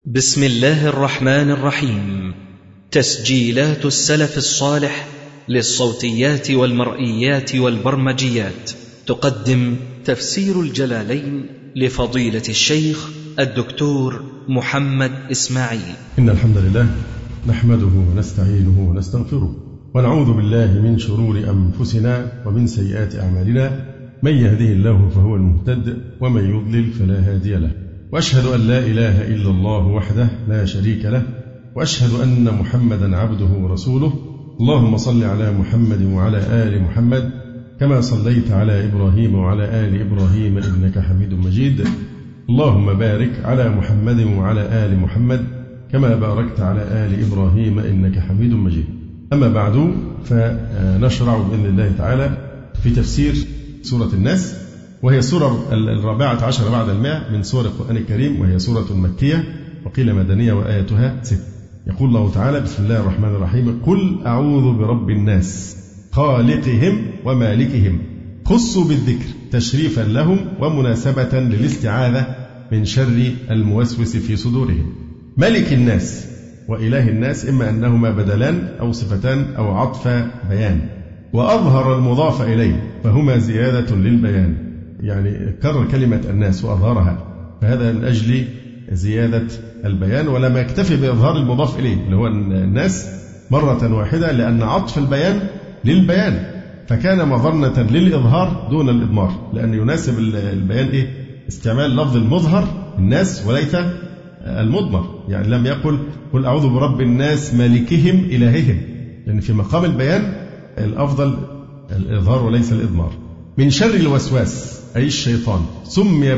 بسم الله الرحمن الرحيم. تسجيلات السلف الصالح للصوتيات والمرئيات والبرمجيات تقدم تفسير الجلالين لفضيلة الشيخ الدكتور محمد إسماعيل. إن الحمد لله نحمده ونستعينه ونستغفره ونعوذ بالله من شرور أنفسنا ومن سيئات أعمالنا، من يهده الله فهو المهتد ومن يضلل فلا هادي له، وأشهد أن لا إله إلا الله وحده لا شريك له، وأشهد أن محمدا عبده ورسوله. اللهم صل على محمد وعلى آل محمد كما صليت على إبراهيم وعلى آل إبراهيم إنك حميد مجيد. اللهم بارك على محمد وعلى آل محمد كما باركت على آل إبراهيم إنك حميد مجيد. أما بعد، فنشرع بإذن الله تعالى في تفسير سورة الناس، وهي سورة 14 بعد 100 من سور القرآن الكريم، وهي سورة مكية وقيل مدنية وآياتها 6. يقول الله تعالى: بسم الله الرحمن الرحيم: قل أعوذ برب الناس خالقهم ومالكهم. خصوا بالذكر تشريفا لهم ومناسبة للاستعاذة من شر الموسوس في صدورهم. ملك الناس وإله الناس إما أنهما بدلان أو صفتان أو عطف بيان، وأظهر المضاف إليه فهما زيادة للبيان، يعني كرر كلمة الناس وأظهرها، فهذا من أجل زيادة البيان، ولم يكتفي بإظهار المضاف إليه اللي هو الناس مرة واحدة، لأن عطف البيان للبيان فكان مظنة للإظهار دون الإضمار، لأن يناسب البيان استعمال لفظ المظهر الناس وليس المضمر. يعني لم يقل قل أعوذ برب الناس مالكهم إلههم، لأن في مقام البيان الأفضل الإظهار وليس الإضمار. من شر الوسواس أي الشيطان، سمي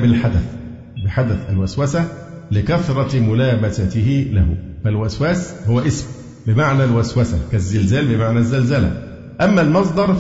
بحدث الوسوسة لكثرة ملابسته له، فالوسواس هو اسم بمعنى الوسوسة كالزلزال بمعنى الزلزلة، أما المصدر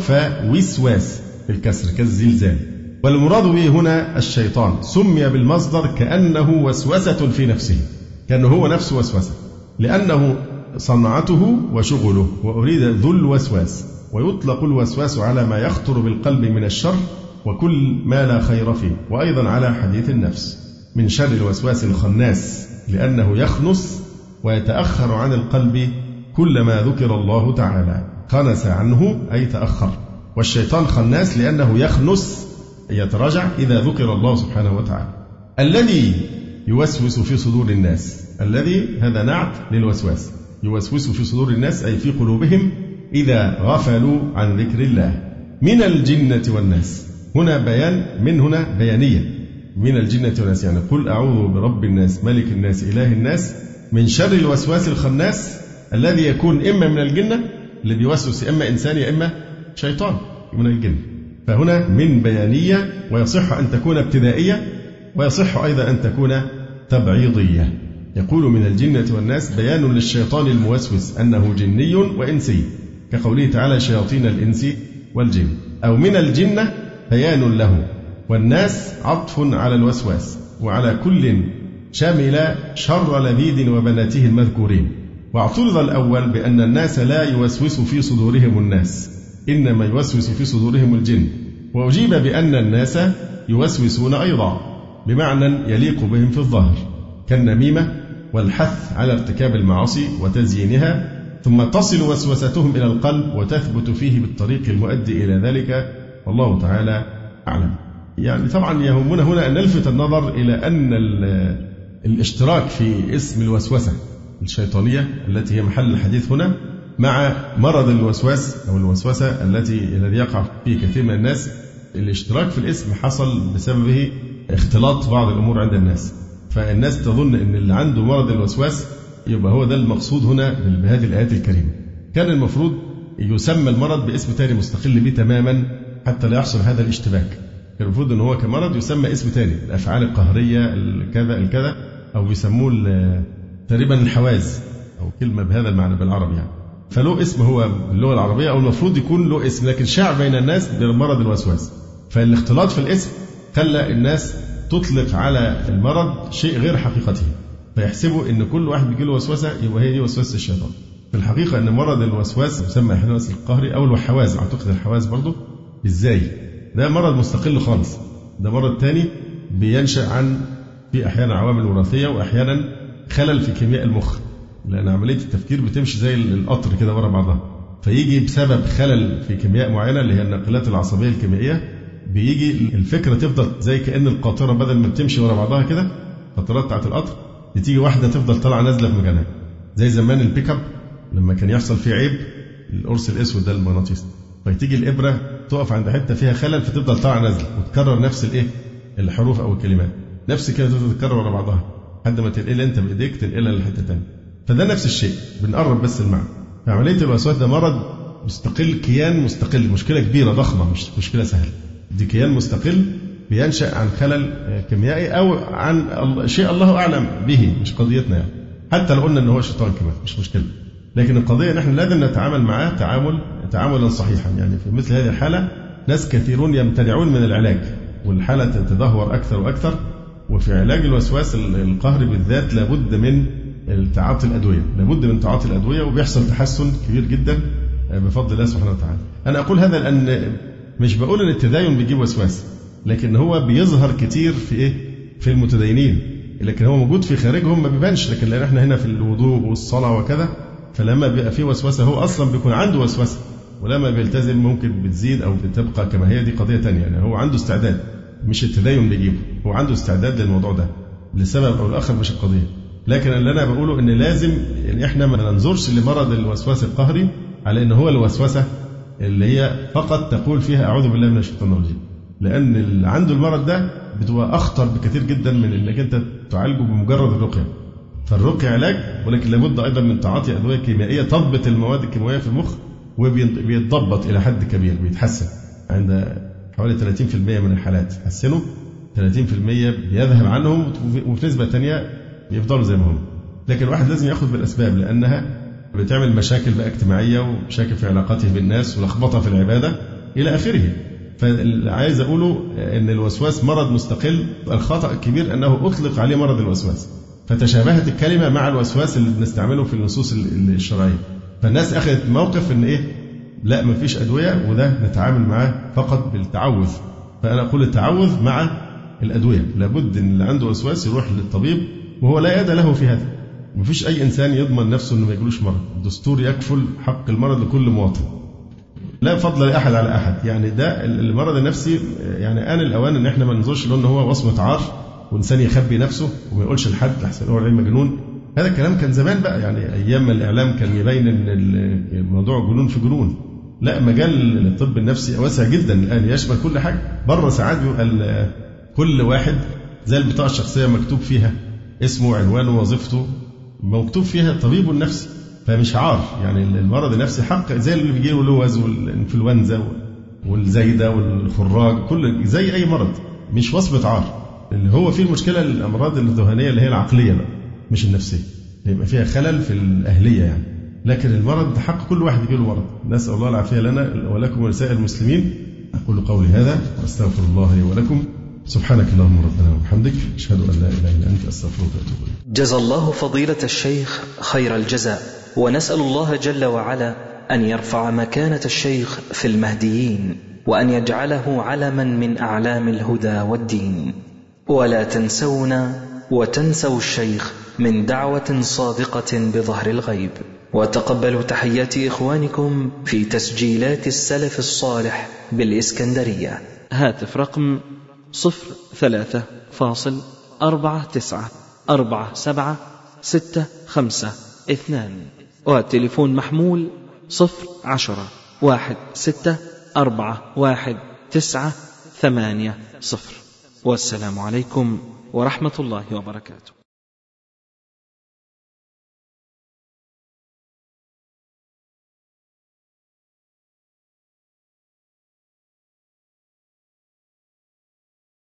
فوسواس بالكسر كالزلزال، والمراد به هنا الشيطان. سمي بالمصدر كأنه وسوسة في نفسه، كأنه هو نفسه وسوسة، لأنه صنعته وشغله، وأريد ذو الوسواس. ويطلق الوسواس على ما يخطر بالقلب من الشر وكل ما لا خير فيه، وأيضا على حديث النفس. من شر الوسواس الخناس لأنه يخنس ويتأخر عن القلب كلما ذكر الله تعالى، خنس عنه أي تأخر. والشيطان خناس لأنه يخنس يتراجع إذا ذكر الله سبحانه وتعالى. الذي يوسوس في صدور الناس، الذي هذا نعت للوسواس، يوسوس في صدور الناس أي في قلوبهم إذا غفلوا عن ذكر الله. من الجنة والناس، هنا بيان، من هنا بيانية، من الجنة والناس، يعني قل أعوذ برب الناس ملك الناس إله الناس من شر الوسواس الخناس الذي يكون إما من الجنة اللي بيوسوس، إما إنسان يا إما شيطان من الجن. فهنا من بيانية، ويصح أن تكون ابتدائية، ويصح أيضا أن تكون تبعيضية. يقول من الجنة والناس بيان للشيطان الموسوس أنه جني وإنسي، كقوله تعالى شياطين الإنس والجن. أو من الجنة بيان له، والناس عطف على الوسواس، وعلى كل شامل شر لبيد وبناته المذكورين. واعترض الأول بأن الناس لا يوسوس في صدورهم الناس، إنما يوسوس في صدورهم الجن. وأجيب بأن الناس يوسوسون أيضا بمعنى يليق بهم في الظاهر، كالنميمة والحث على ارتكاب المعاصي وتزيينها، ثم تصل وسوستهم إلى القلب وتثبت فيه بالطريق المؤدي إلى ذلك، والله تعالى أعلم. يعني طبعا يهمنا هنا أن نلفت النظر إلى أن الاشتراك في اسم الوسوسة الشيطانية التي هي محل الحديث هنا مع مرض الوسواس أو الوسوسة الذي يقع فيه كثير من الناس، الاشتراك في الاسم حصل بسببه اختلاط بعض الأمور عند الناس، فالناس تظن أن اللي عنده مرض الوسواس يبقى هو ده المقصود هنا بهذه الآيات الكريمة. كان المفروض يسمى المرض باسم تاني مستقل به تماما حتى لا يحصل هذا الاشتباك. كان المفروض أن هو كمرض يسمى اسم تاني، الأفعال القهرية الكذا، أو بيسموه تقريبا الحواز، أو كلمة بهذا المعنى بالعربي يعني. فله اسم هو باللغة العربية، أو المفروض يكون له اسم، لكن شاع بين الناس بمرض الوسواس، فالاختلاط في الاسم خلى الناس تطلق على المرض شيء غير حقيقته، فيحسبوا أن كل واحد بيجي له وسوسة يبقى هي دي وسوسة الشيطان. في الحقيقة أن مرض الوسواس يسمى أحيانا الوسواس القهري أو الحواز، أعتقد الحواز برضه. إزاي؟ ده مرض مستقل خالص، ده مرض تاني بينشأ عن في أحيانا عوامل وراثية، وأحيانا خلل في كيمياء المخ، لأن عملية التفكير بتمشي زي القطر كده ورا بعضها، فيجي بسبب خلل في كيمياء معينة اللي هي الناقلات العصبية الكيميائية، بيجي الفكرة تفضل زي كأن القاطرة بدل ما بتمشي ورا بعضها كده القطرات بتاعت القطر، تيجي واحدة تفضل طالعة نازلة في مكانها، زي زمان البيك اب لما كان يحصل فيه عيب، القرص الأسود ده المغناطيسي، فتيجي الإبرة تقف عند حتة فيها خلل فتفضل طالعة نازلة وتكرر نفس الحروف أو الكلمات، نفس كده تفضل تكرر ورا بعضها لحد ما تنقلها أنت بإيديك تنقلها لحتة تانية. فده نفس الشيء، بنقرب بس المعنى. فعملية الوسواس ده مرض مستقل، كيان مستقل، مشكلة كبيرة ضخمة، مش مشكلة سهلة، دي كيان مستقل بينشأ عن خلل كيميائي أو عن شيء الله أعلم به، مش قضيتنا يعني. حتى لو قلنا إن هو شيطان كمان مش مشكلة، لكن القضية نحن لازم نتعامل معاه تعاملا صحيحا. يعني في مثل هذه الحالة ناس كثيرون يمتنعون من العلاج، والحالة تتدهور أكثر وأكثر. وفي علاج الوسواس القهري بالذات لابد من تعاطي الأدوية، لابد من تعاطي الأدوية، وبيحصل تحسن كبير جدا بفضل الله سبحانه وتعالى. أنا أقول هذا لأن مش بقول أن التدين بيجيب وسواس، لكن هو بيظهر كتير في المتدينين، لكن هو موجود في خارجهم ما بيبانش، لكن لأن احنا هنا في الوضوء والصلاة وكذا، فلما بيبقى فيه وسوسة هو أصلا بيكون عنده وسوسة، ولما بيلتزم ممكن بتزيد أو بتبقى كما هي، دي قضية تانية. يعني هو عنده استعداد، مش التدين بيجيبه، هو عنده استعداد للموضوع ده لسبب أو الآخر، مش القضية. لكن اللي أنا بقوله إن لازم يعني إحنا ما ننظرش لمرض الوسواس القهري على إن هو الوسوسة اللي هي فقط تقول فيها أعوذ بالله من الشيطان الرجيم، لأن اللي عنده المرض ده بتبقى أخطر بكثير جدا من إنك أنت تعالجه بمجرد الرقية. فالرقية علاج، ولكن لابد أيضا من تعاطي أدوية كيميائية تضبط المواد الكيماوية في المخ، وبيتضبط إلى حد كبير، بيتحسن عند حوالي 30% من الحالات يتحسنوا، 30% بيذهب عنهم، وفي نسبة تانية بيفضلوا زي ما هم. لكن الواحد لازم يأخذ بالأسباب، لأنها بتعمل مشاكل بقى اجتماعية ومشاكل في علاقاته بالناس ولخبطة في العبادة إلى آخره. فعايز أقوله أن الوسواس مرض مستقل. الخطأ الكبير أنه أطلق عليه مرض الوسواس، فتشابهت الكلمة مع الوسواس اللي بنستعمله في النصوص الشرعية، فالناس أخذت موقف أن لا مفيش أدوية، وده نتعامل معاه فقط بالتعوذ. فأنا أقول التعوذ مع الأدوية، لابد أن اللي عنده وسواس يروح للطبيب، وهو لا يد له في هذا. مفيش أي إنسان يضمن نفسه أنه ما يجيلوش مرض، الدستور يكفل حق المرض لكل مواطن، لا فضل لأحد على أحد. يعني ده المرض النفسي، يعني آن الأوان أن احنا ما ننظرش له أنه هو وصمة عار وإنسان يخبي نفسه وما يقولش لحد لحسن هو العلم مجنون. هذا الكلام كان زمان بقى، يعني أيام ما الإعلام كان يبين أن الموضوع جنون في جنون. لا، مجال الطب النفسي واسع جدا الآن، يشمل كل حاجة. بره ساعات بيبقى كل واحد زي البطاقة الشخصية مكتوب فيها اسمه وعنوانه ووظيفته، مكتوب فيها طبيبه النفسي، فمش عار. يعني المرض النفسي حق زي اللي بيجي له لوز والإنفلونزا والزايدة والخراج، كل زي أي مرض، مش وصمة عار. اللي هو فيه المشكلة الأمراض الذهنية اللي هي العقلية بقى، مش النفسية، يبقى فيها خلل في الأهلية يعني. لكن المرض حق كل واحد يجي له مرض. نسأل الله العافية لنا ولكم ولسائر المسلمين. أقول قولي هذا وأستغفر الله لي ولكم. سبحانك اللهم ربنا وبحمدك، أشهد أن لا إله إلا أنت، أستغفرك وأتوب إليك. جزا الله فضيلة الشيخ خير الجزاء، ونسأل الله جل وعلا أن يرفع مكانة الشيخ في المهديين، وأن يجعله علما من أعلام الهدى والدين. ولا تنسونا وتنسوا الشيخ من دعوة صادقة بظهر الغيب. وتقبلوا تحيات إخوانكم في تسجيلات السلف الصالح بالإسكندرية. هاتف رقم 03-394765-2، والتليفون محمول 010-16411980. والسلام عليكم ورحمة الله وبركاته.